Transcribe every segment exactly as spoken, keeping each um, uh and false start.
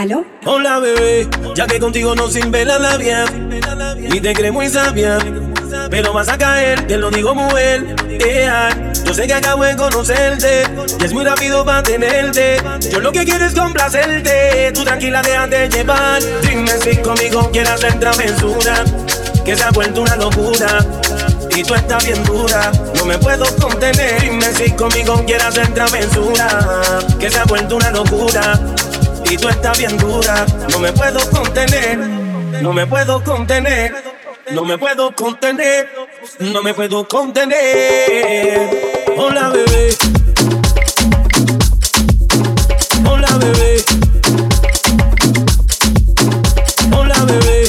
¿Aló? Hola bebé, ya que contigo no sirve la labia y te crees muy sabia, pero vas a caer, te lo digo mujer. Yeah. Yo sé que acabo de conocerte y es muy rápido para tenerte. Yo lo que quiero es complacerte, tú tranquila déjate llevar. Dime si conmigo quieres hacer travesura, que se ha vuelto una locura y tú estás bien dura, no me puedo contener. Dime si conmigo quieres hacer travesura, que se ha vuelto una locura y tú estás bien dura, no me puedo contener, no me puedo contener, no me puedo contener, no me puedo contener. Hola bebé, hola bebé, hola bebé,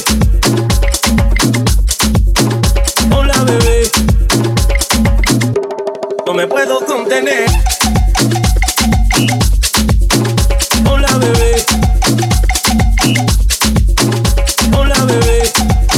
hola bebé, no me puedo contener. Hola bebé, hola bebé,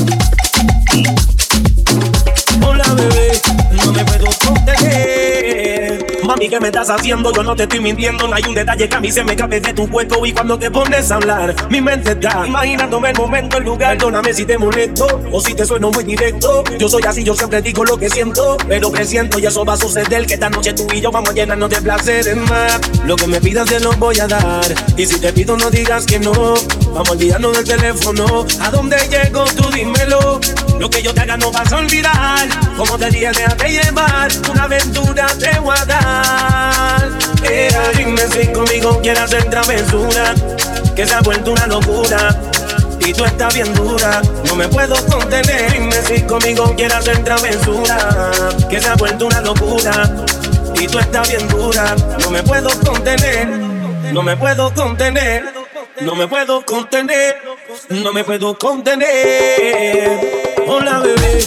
hola bebé, no me puedo contener. Mami, ¿qué me estás haciendo? Yo no te estoy mintiendo. No hay un detalle que a mí se me escape de tu cuerpo. Y cuando te pones a hablar, mi mente está imaginándome el momento, el lugar. Perdóname si te molesto o si te sueno muy directo. Yo soy así, yo siempre digo lo que siento, pero que siento y eso va a suceder. Que esta noche tú y yo vamos a llenarnos de placeres más. Lo que me pidas te lo voy a dar, y si te pido no digas que no. Vamos a olvidarnos del teléfono. ¿A dónde llego? Tú dímelo. Lo que yo te haga no vas a olvidar. Como te dije, déjate llevar. Una aventura te voy a dar. Eh, dime si conmigo quieres hacer travesura, que se ha vuelto una locura y tú estás bien dura, no me puedo contener. Dime si conmigo quieres hacer travesura, que se ha vuelto una locura y tú estás bien dura, no me puedo contener, no me puedo contener, no me puedo contener, no me puedo contener. Hola bebé,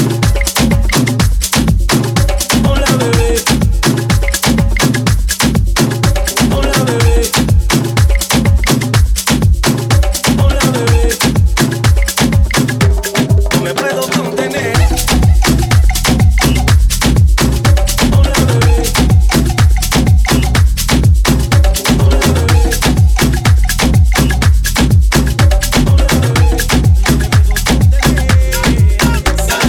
hola bebé, hola bebé, hola bebé, no me puedo contener. Hola bebé, hola bebé, hola bebé, no me puedo contener.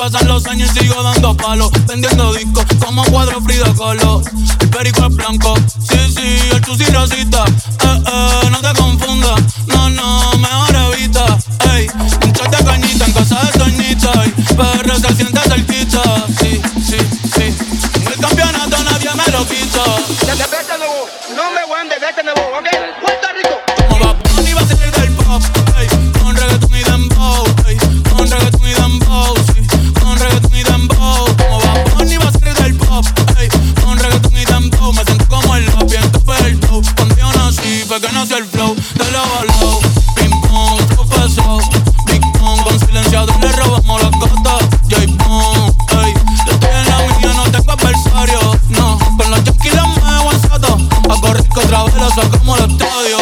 pasan los años y sigo dando palos, vendiendo discos como cuadro Frida Kahlo. El perico es blanco, sí, sí, el chusi rosita. Eh, eh, no te confundas, no, no, mejor evita. Ey, un shot de cañita en casa de Toñita. P R se siente cerquita, sí, sí, sí. El campeonato nadie me lo quita. Desde vete nuevo, no me voy de vete nuevo, ok. Puerto Rico. Como Bad Bunny va a salir del pop, ey, con reggaeton y dembow, ey, con reggaeton y dembow, sí, con reggaeton y dembow. Como Bad Bunny va a salir del pop, ey, con reggaeton y dembow. Me siento como el rap, bien tope el flow. Cuando yo nací fue que nació el flow de lado a lado. Ping pong, flow pesado, Big Pong, con silenciador le robamos las gotas. J-Pong, ey, yo estoy en la mía, no tengo adversario, no. Con los yankees la muevo en soto, a correr que otra vez lo sacamos al estadio.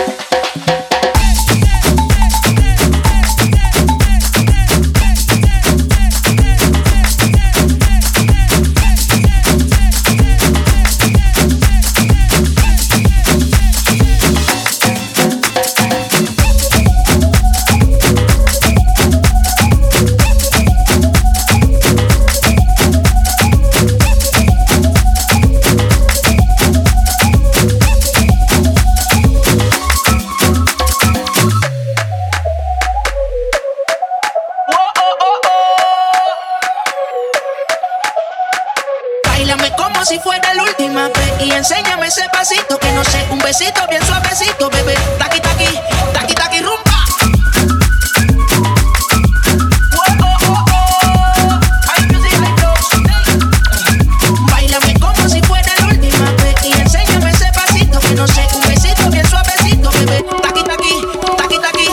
Si fuera la última vez y enséñame ese pasito que no sé, un besito bien suavecito, bebé. Taqui taqui, taqui taqui rumba. Báilame como si fuera la última vez y enséñame ese pasito que no sé, un besito bien suavecito, bebé. Taqui taqui, taqui taqui.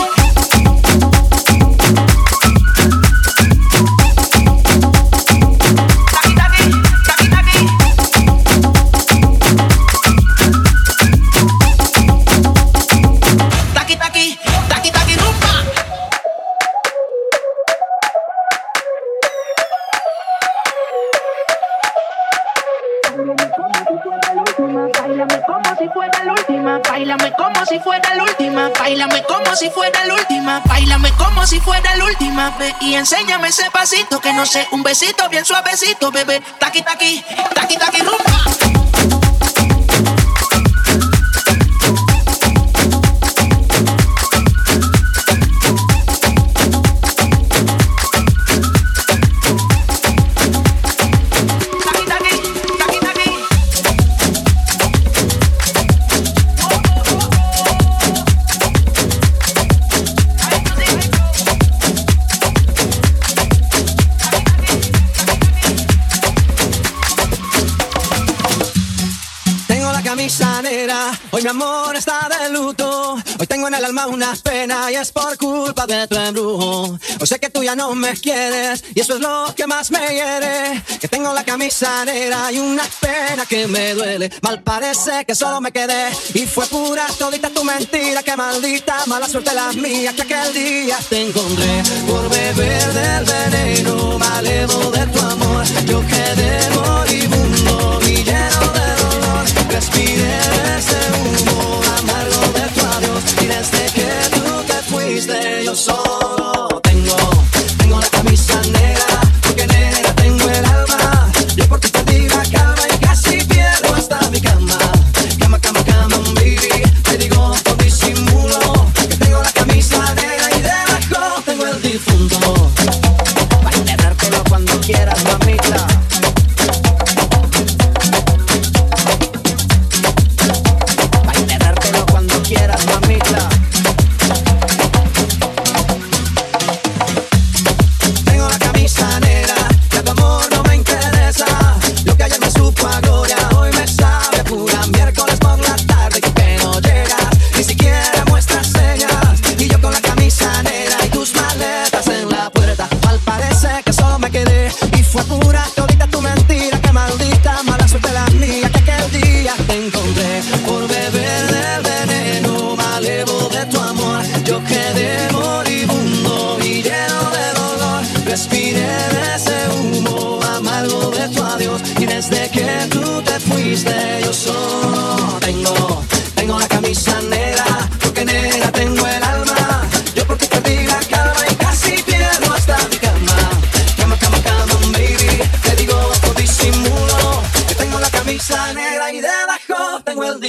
Báilame como si fuera la última, báilame como si fuera la última, báilame como si fuera la última vez y enséñame ese pasito que no sé, un besito bien suavecito, bebé. Taqui taqui, taqui taqui rumba. Hoy mi amor está de luto, hoy tengo en el alma una pena y es por culpa de tu embrujo. Hoy sé que tú ya no me quieres y eso es lo que más me hiere, que tengo la camisa negra y una pena que me duele. Mal parece que solo me quedé y fue pura todita tu mentira, que maldita mala suerte la mía, que aquel día te encontré por beber del veneno malevo de tu amor. Yo quedé moribundo y lleno de dolor, respiré ese humo amargo de tu adiós y desde que tú te fuiste yo solo tengo, tengo la camisa negra, porque negra tengo el alma. Yo por ti perdí la calma y casi pierdo hasta mi cama. Cama, cama, cama, baby, te digo con disimulo que tengo la camisa negra y debajo tengo el difunto. Para enterrártelo cuando quieras, mamita. Quieras, mamita. Tengo la camisa negra, ya tu amor no me interesa. Lo que ayer me supo a gloria, hoy me sabe a pura. Miércoles por la tarde que no llegas, ni siquiera muestras señas. Y yo con la camisa negra y tus maletas en la puerta. Mal parece que solo me quedé y fue pura todita tu mentira, que maldita mala suerte la mía, que aquel día te encontré por beber del veneno malevo de tu amor. Yo quedé moribundo y lleno de dolor, respiré de ese humo amargo de tu adiós y desde que tú te fuiste yo solo tengo, tengo la camisa negra, porque negra tengo el alma. Yo porque perdí la calma y casi pierdo hasta mi cama. Cama, cama, cama.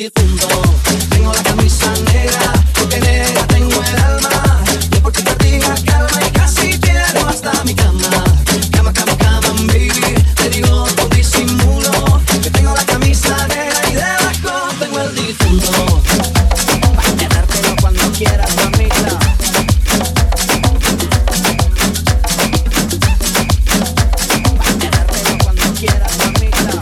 difunto. Tengo la camisa negra, porque negra tengo el alma. Y por ti perdía calma y casi pierdo hasta mi cama. Cama, cama, cama, baby. Te digo con disimulo que tengo la camisa negra y debajo tengo el difunto. Para quedártelo cuando quieras, mamita. Para quedártelo cuando quieras, mamita.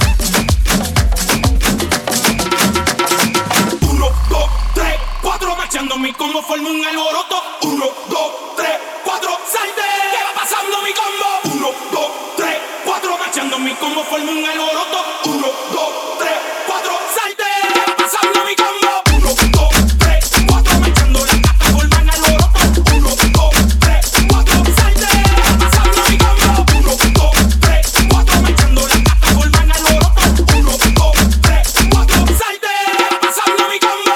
Uno, dos, tres, cuatro, marchando mi combo forma un alboroto. Uno, dos, tres, cuatro, salte. ¿Qué va pasando mi combo? Uno, dos, tres, cuatro, marchando mi combo forma un alboroto. Uno, dos, tres, cuatro, salte. ¿Qué va pasando mi combo? Uno, dos, tres, cuatro, marchando las gatas forman alboroto. Uno, dos, tres, cuatro, salte. ¿Qué va pasando mi combo? Uno, dos, tres, cuatro, marchando las gatas forman alboroto. Uno, dos, tres, cuatro, salte. ¿Qué va pasando mi combo?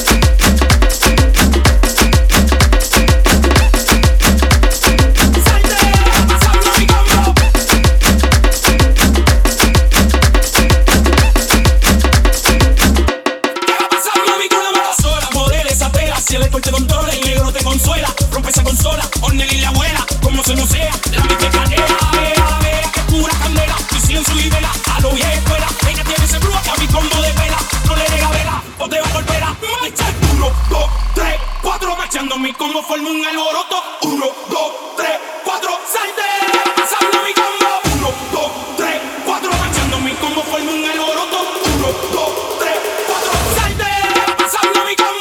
Si el alcohol te controla, el negro te consuela. Rompe esa consola, Ornel y la abuela. Como se no sea, la mente canela. Vea, vea, que pura candela. Y silencio y vela, a lo vieja escuela. Ella tiene ese brujo que a mi combo de vela. No le nega vela, o te va a golpear. Marcha. Uno, dos, tres, cuatro, marchando mi combo forma un alboroto. Uno, dos, tres, cuatro, salte. ¿Qué va pasando mi combo? Uno, dos, tres, cuatro, marchando mi combo forma un alboroto. Uno, dos, tres, cuatro, salte. ¿Qué va pasando mi combo?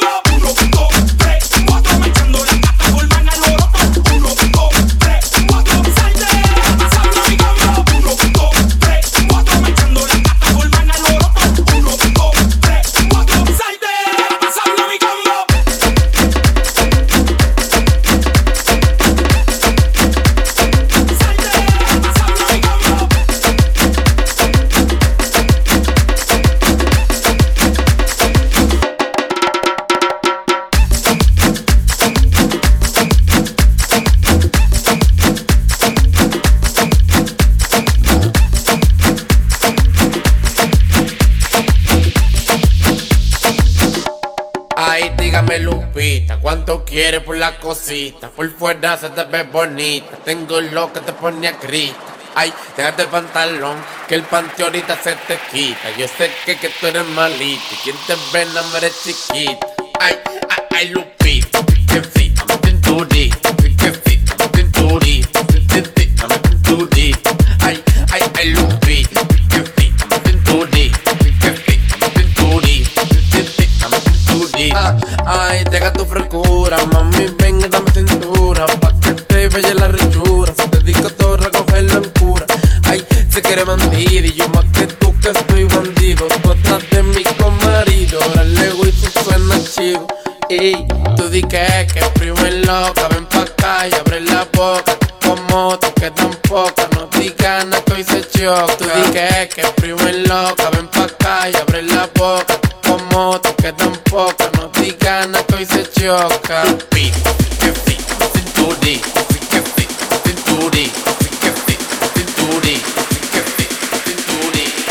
Lupita, ¿cuánto quieres por la cosita? Por fuera se te ve bonita. Tengo lo que te pone a gritar. Ay, déjate el pantalón, que el panty ahorita se te quita. Yo sé que, que tú eres malita y quien te ve no me eres chiquita. Ay, ay, ay, Lupita, que frita, me cinturita, que frita, me cinturita, cinturita, me cinturita. Ay, ay, ay, Lupita, que frita, me cinturita, que frita, me cinturita, cinturita, me cinturita. Ay, deja tu frescura, mami, ven y dame cintura, pa' que te vaya la rechura. Si te digo todo, recogerlo en cura. Ay, se quiere bandido y yo más que tú que estoy bandido. Tú estás de mi comarido, órale, güey, tú suena chido. Ey, tú di que, que primo es loca, ven pa' acá y abre la boca. Como te quedan pocas, no digas nada que hoy se choca. Tú di que, que primo es loca, ven pa' acá y abre la boca. Como te quedan pocas, no digas nada que hoy se choca. Lupita, que frita, cinturita, que frita, cinturita, que frita, cinturita, que frita, cinturita,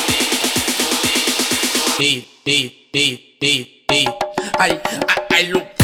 cinturita, cinturita, cinturita, cinturita. Ay, ay, ay, Lupita.